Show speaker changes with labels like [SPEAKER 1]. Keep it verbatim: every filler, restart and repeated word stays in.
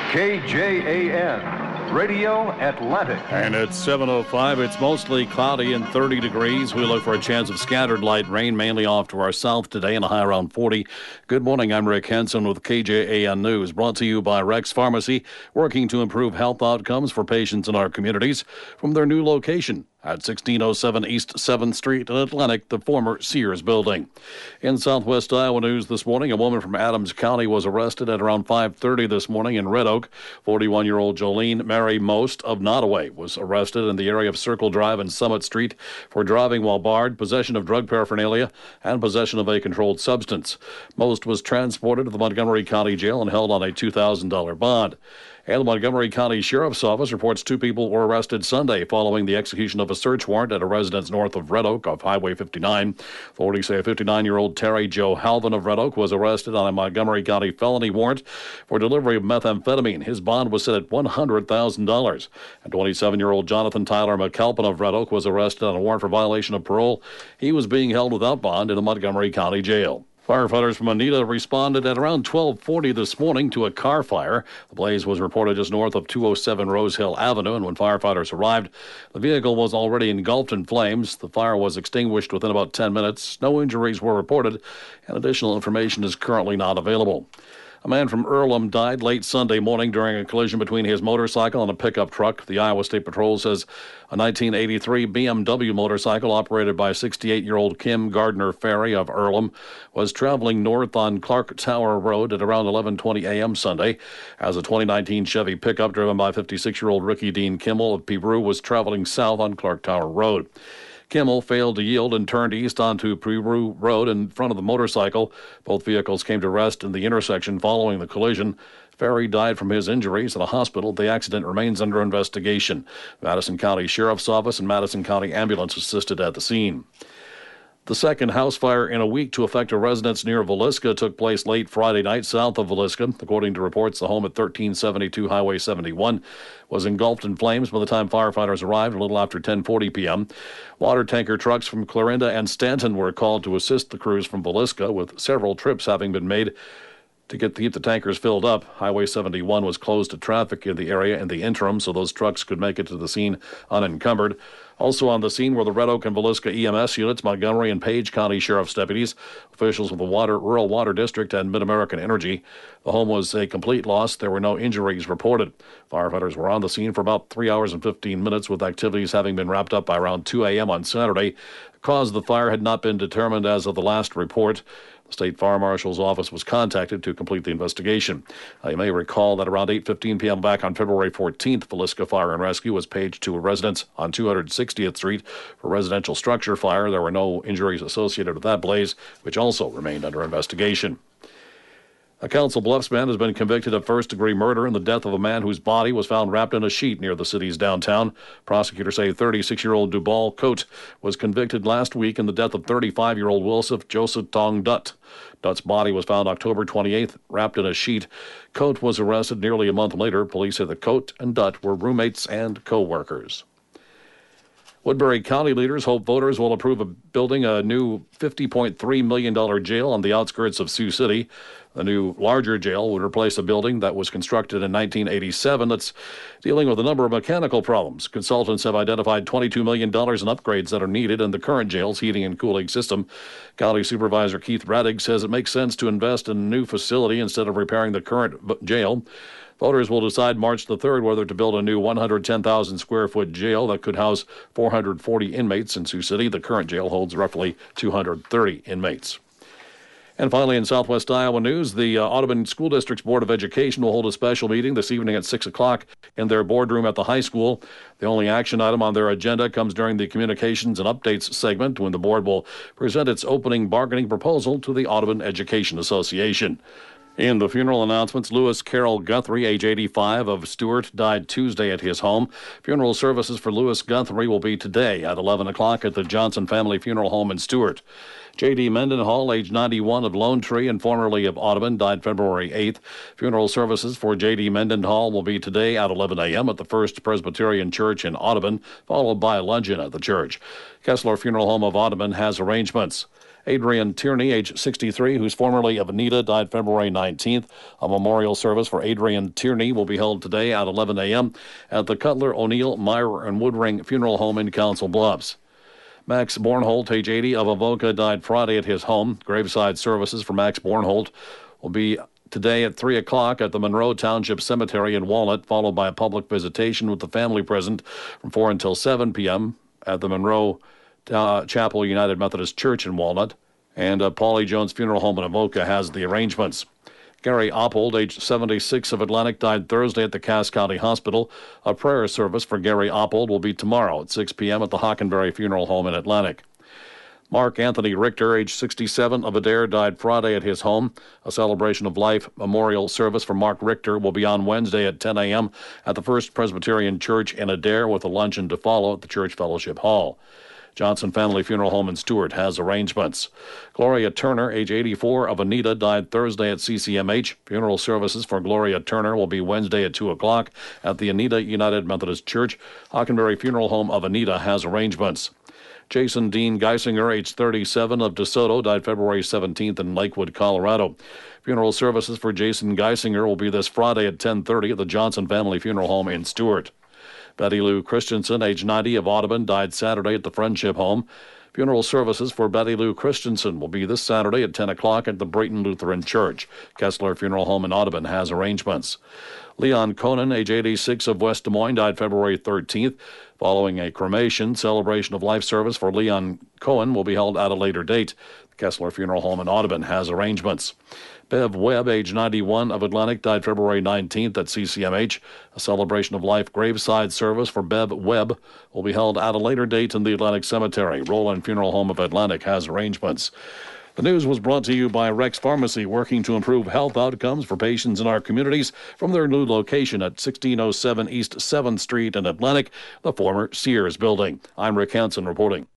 [SPEAKER 1] K J A N, Radio Atlantic.
[SPEAKER 2] And at seven oh five, it's mostly cloudy and thirty degrees. We look for a chance of scattered light rain, mainly off to our south today, and a high around forty. Good morning, I'm Rick Henson with K J A N News, brought to you by Rex Pharmacy, working to improve health outcomes for patients in our communities from their new location at sixteen oh seven East seventh Street in Atlantic, the former Sears building. In Southwest Iowa news this morning, a woman from Adams County was arrested at around five thirty this morning in Red Oak. forty-one-year-old Jolene Mary Most of Nottoway was arrested in the area of Circle Drive and Summit Street for driving while barred, possession of drug paraphernalia, and possession of a controlled substance. Most was transported to the Montgomery County Jail and held on a two thousand dollars bond. And the Montgomery County Sheriff's Office reports two people were arrested Sunday following the execution of a search warrant at a residence north of Red Oak off Highway fifty-nine. Authorities say a fifty-nine-year-old Terry Joe Halvin of Red Oak was arrested on a Montgomery County felony warrant for delivery of methamphetamine. His bond was set at one hundred thousand dollars. And twenty-seven-year-old Jonathan Tyler McAlpin of Red Oak was arrested on a warrant for violation of parole. He was being held without bond in the Montgomery County Jail. Firefighters from Anita responded at around twelve forty this morning to a car fire. The blaze was reported just north of two oh seven Rose Hill Avenue, and when firefighters arrived, the vehicle was already engulfed in flames. The fire was extinguished within about ten minutes. No injuries were reported, and additional information is currently not available. A man from Earlham died late Sunday morning during a collision between his motorcycle and a pickup truck. The Iowa State Patrol says a nineteen eighty-three B M W motorcycle operated by sixty-eight-year-old Kim Gardner Ferry of Earlham was traveling north on Clark Tower Road at around eleven twenty a.m. Sunday, as a twenty nineteen Chevy pickup driven by fifty-six-year-old Ricky Dean Kimmel of Peru was traveling south on Clark Tower Road. Kimmel failed to yield and turned east onto Peru Road in front of the motorcycle. Both vehicles came to rest in the intersection following the collision. Ferry died from his injuries at a hospital. The accident remains under investigation. Madison County Sheriff's Office and Madison County Ambulance assisted at the scene. The second house fire in a week to affect a residence near Villisca took place late Friday night south of Villisca. According to reports, the home at thirteen seventy-two Highway seventy-one was engulfed in flames by the time firefighters arrived a little after ten forty p.m. Water tanker trucks from Clarinda and Stanton were called to assist the crews from Villisca, with several trips having been made to get to keep the tankers filled up. Highway seventy-one was closed to traffic in the area in the interim, so those trucks could make it to the scene unencumbered. Also on the scene were the Red Oak and Villisca E M S units, Montgomery and Page County Sheriff's deputies, officials with the Water, Rural Water District, and Mid-American Energy. The home was a complete loss. There were no injuries reported. Firefighters were on the scene for about three hours and fifteen minutes, with activities having been wrapped up by around two a.m. on Saturday. The cause of the fire had not been determined as of the last report. The State Fire Marshal's office was contacted to complete the investigation. Uh, you may recall that around eight fifteen p.m. back on February fourteenth, Villisca Fire and Rescue was paged to a residence on two hundred sixtieth Street for residential structure fire. There were no injuries associated with that blaze, which also remained under investigation. A Council Bluffs man has been convicted of first-degree murder in the death of a man whose body was found wrapped in a sheet near the city's downtown. Prosecutors say thirty-six-year-old Dubal Coate was convicted last week in the death of thirty-five-year-old Wilsef Joseph Tong Dutt. Dutt's body was found October twenty-eighth, wrapped in a sheet. Coate was arrested nearly a month later. Police say that Coate and Dutt were roommates and co-workers. Woodbury County leaders hope voters will approve of building a new fifty point three million dollars jail on the outskirts of Sioux City. The new, larger jail would replace a building that was constructed in nineteen eighty-seven that's dealing with a number of mechanical problems. Consultants have identified twenty-two million dollars in upgrades that are needed in the current jail's heating and cooling system. County Supervisor Keith Radig says it makes sense to invest in a new facility instead of repairing the current jail. Voters will decide March the third whether to build a new one hundred ten thousand square foot jail that could house four hundred forty inmates in Sioux City. The current jail holds roughly two hundred thirty inmates. And finally, in Southwest Iowa news, the uh, Audubon School District's Board of Education will hold a special meeting this evening at six o'clock in their boardroom at the high school. The only action item on their agenda comes during the Communications and Updates segment, when the board will present its opening bargaining proposal to the Audubon Education Association. In the funeral announcements, Lewis Carroll Guthrie, age eighty-five, of Stewart, died Tuesday at his home. Funeral services for Lewis Guthrie will be today at eleven o'clock at the Johnson Family Funeral Home in Stewart. J D. Mendenhall, age ninety-one, of Lone Tree and formerly of Audubon, died February eighth. Funeral services for J D. Mendenhall will be today at eleven a.m. at the First Presbyterian Church in Audubon, followed by luncheon at the church. Kessler Funeral Home of Audubon has arrangements. Adrian Tierney, age sixty-three, who's formerly of Anita, died February nineteenth. A memorial service for Adrian Tierney will be held today at eleven a.m. at the Cutler, O'Neill, Meyer, and Woodring Funeral Home in Council Bluffs. Max Bornholt, age eighty, of Avoca, died Friday at his home. Graveside services for Max Bornholt will be today at three o'clock at the Monroe Township Cemetery in Walnut, followed by a public visitation with the family present from four until seven p.m. at the Monroe uh, Chapel United Methodist Church in Walnut. And uh, Paulie Jones Funeral Home in Avoca has the arrangements. Gary Oppold, age seventy-six, of Atlantic, died Thursday at the Cass County Hospital. A prayer service for Gary Oppold will be tomorrow at six p.m. at the Hockenberry Funeral Home in Atlantic. Mark Anthony Richter, age sixty-seven, of Adair, died Friday at his home. A celebration of life memorial service for Mark Richter will be on Wednesday at ten a.m. at the First Presbyterian Church in Adair, with a luncheon to follow at the Church Fellowship Hall. Johnson Family Funeral Home in Stewart has arrangements. Gloria Turner, age eighty-four, of Anita, died Thursday at C C M H. Funeral services for Gloria Turner will be Wednesday at two o'clock at the Anita United Methodist Church. Hockenberry Funeral Home of Anita has arrangements. Jason Dean Geisinger, age thirty-seven, of DeSoto, died February seventeenth in Lakewood, Colorado. Funeral services for Jason Geisinger will be this Friday at ten thirty at the Johnson Family Funeral Home in Stewart. Betty Lou Christensen, age ninety, of Audubon, died Saturday at the Friendship Home. Funeral services for Betty Lou Christensen will be this Saturday at ten o'clock at the Brayton Lutheran Church. Kessler Funeral Home in Audubon has arrangements. Leon Conan, age eighty-six, of West Des Moines, died February thirteenth. Following a cremation, celebration of life service for Leon Cohen will be held at a later date. The Kessler Funeral Home in Audubon has arrangements. Bev Webb, age ninety-one, of Atlantic, died February nineteenth at C C M H. A celebration of life graveside service for Bev Webb will be held at a later date in the Atlantic Cemetery. Roland Funeral Home of Atlantic has arrangements. The news was brought to you by Rex Pharmacy, working to improve health outcomes for patients in our communities from their new location at sixteen oh seven East seventh Street in Atlantic, the former Sears building. I'm Rick Hansen reporting.